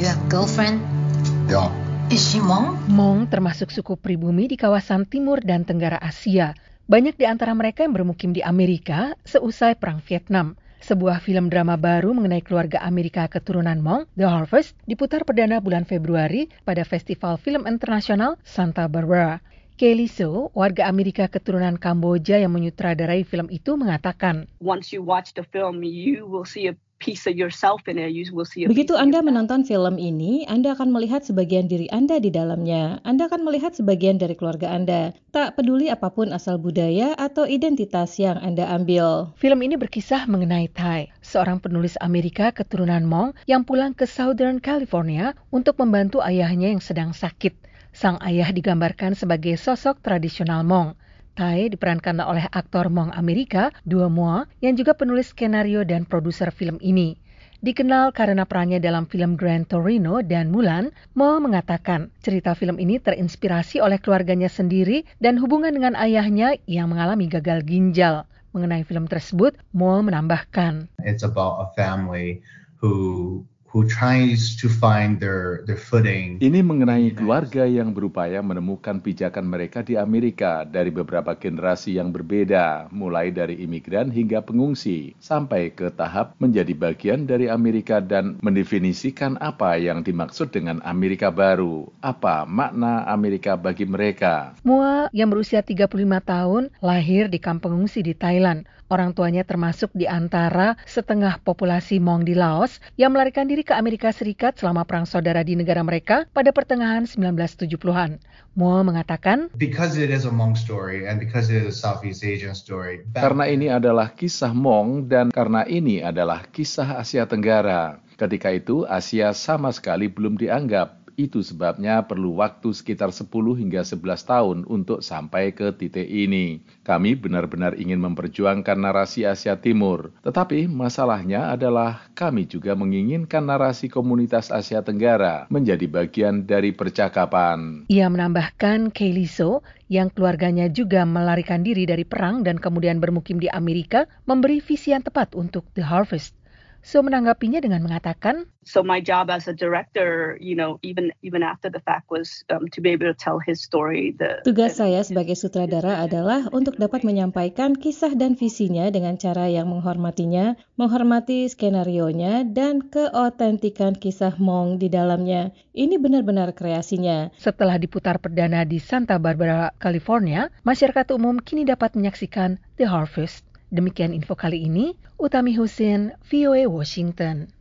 you have a girlfriend? Yeah. Is she Hmong? Hmong termasuk suku pribumi di kawasan timur dan tenggara Asia. Banyak di antara mereka yang bermukim di Amerika seusai Perang Vietnam. Sebuah film drama baru mengenai keluarga Amerika keturunan Hmong, The Harvest, diputar perdana bulan Februari pada Festival Film Internasional Santa Barbara. Kelly So, warga Amerika keturunan Kamboja yang menyutradarai film itu, mengatakan, Once you watch the film, you will see a piece of yourself in it. You will see a Begitu piece of Anda yourself. menonton film ini, Anda akan melihat sebagian diri Anda di dalamnya. Anda akan melihat sebagian dari keluarga Anda. Tak peduli apapun asal budaya atau identitas yang Anda ambil. Film ini berkisah mengenai Thai, seorang penulis Amerika keturunan Hmong yang pulang ke Southern California untuk membantu ayahnya yang sedang sakit. Sang ayah digambarkan sebagai sosok tradisional Hmong. Thai diperankan oleh aktor Hmong Amerika, Duo Mo, yang juga penulis skenario dan produser film ini. Dikenal karena perannya dalam film Gran Torino dan Mulan, Mo mengatakan cerita film ini terinspirasi oleh keluarganya sendiri dan hubungan dengan ayahnya yang mengalami gagal ginjal. Mengenai film tersebut, Mo menambahkan, It's about a family who tries to find their footing. Ini mengenai keluarga yang berupaya menemukan pijakan mereka di Amerika dari beberapa generasi yang berbeda, mulai dari imigran hingga pengungsi, sampai ke tahap menjadi bagian dari Amerika dan mendefinisikan apa yang dimaksud dengan Amerika baru, apa makna Amerika bagi mereka. Mua yang berusia 35 tahun lahir di kamp pengungsi di Thailand. Orang tuanya termasuk di antara setengah populasi Hmong di Laos yang melarikan diri ke Amerika Serikat selama perang saudara di negara mereka pada pertengahan 1970-an. Mo mengatakan, Because it is a Hmong story and because it is a Southeast Asian story. Karena ini adalah kisah Hmong dan karena ini adalah kisah Asia Tenggara. Ketika itu Asia sama sekali belum dianggap. Itu sebabnya perlu waktu sekitar 10 hingga 11 tahun untuk sampai ke titik ini. Kami benar-benar ingin memperjuangkan narasi Asia Timur. Tetapi masalahnya adalah kami juga menginginkan narasi komunitas Asia Tenggara menjadi bagian dari percakapan. Ia menambahkan Kelly So, yang keluarganya juga melarikan diri dari perang dan kemudian bermukim di Amerika, memberi visi yang tepat untuk The Harvest. So menanggapinya dengan mengatakan, So my job as a director, even after the fact was to be able to tell his story. Tugas saya sebagai sutradara adalah untuk dapat menyampaikan kisah dan visinya dengan cara yang menghormatinya, menghormati skenarionya, dan keotentikan kisah Hmong di dalamnya. Ini benar-benar kreasinya. Setelah diputar perdana di Santa Barbara, California, masyarakat umum kini dapat menyaksikan The Harvest. Demikian info kali ini, Utami Husin, VOA Washington.